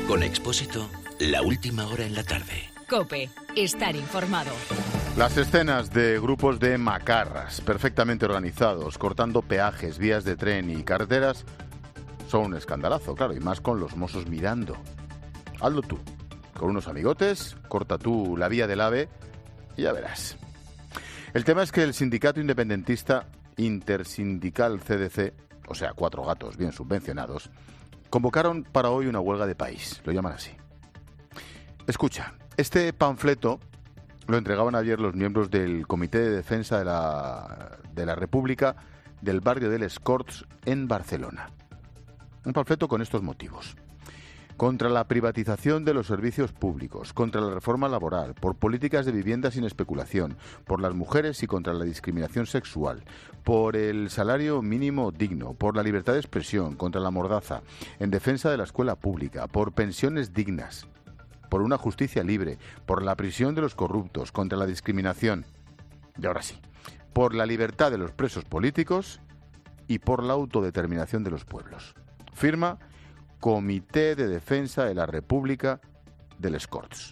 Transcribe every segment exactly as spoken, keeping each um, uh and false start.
Con Expósito, la última hora en la tarde. COPE, estar informado. Las escenas de grupos de macarras perfectamente organizados, cortando peajes, vías de tren y carreteras, son un escandalazo, claro, y más con los mozos mirando. Hazlo tú, con unos amigotes, corta tú la vía del AVE y ya verás. El tema es que el sindicato independentista Intersindical C D C, o sea, cuatro gatos bien subvencionados, convocaron para hoy una huelga de país, lo llaman así. Escucha, este panfleto lo entregaban ayer los miembros del Comité de Defensa de la, de la República del barrio de Les Corts en Barcelona. Un panfleto con estos motivos: contra la privatización de los servicios públicos, contra la reforma laboral, por políticas de vivienda sin especulación, por las mujeres y contra la discriminación sexual, por el salario mínimo digno, por la libertad de expresión, contra la mordaza, en defensa de la escuela pública, por pensiones dignas, por una justicia libre, por la prisión de los corruptos, contra la discriminación, y ahora sí, por la libertad de los presos políticos y por la autodeterminación de los pueblos. Firma Comité de Defensa de la República de Les Corts.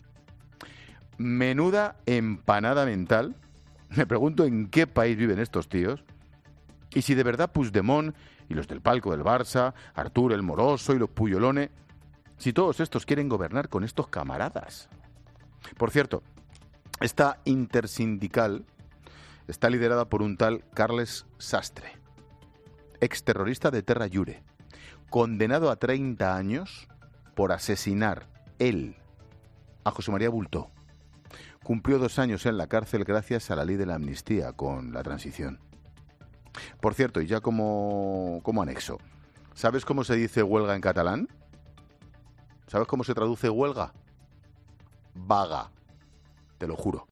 Menuda empanada mental. Me pregunto en qué país viven estos tíos y si de verdad Puigdemont y los del palco del Barça, Artur el Moroso y los Puyolone, si todos estos quieren gobernar con estos camaradas. Por cierto, esta intersindical está liderada por un tal Carles Sastre, exterrorista de Terra Llure, condenado a treinta años por asesinar él a José María Bultó. Cumplió dos años en la cárcel gracias a la ley de la amnistía con la transición. Por cierto, y ya como, como anexo, ¿sabes cómo se dice huelga en catalán? ¿Sabes cómo se traduce huelga? Vaga, te lo juro.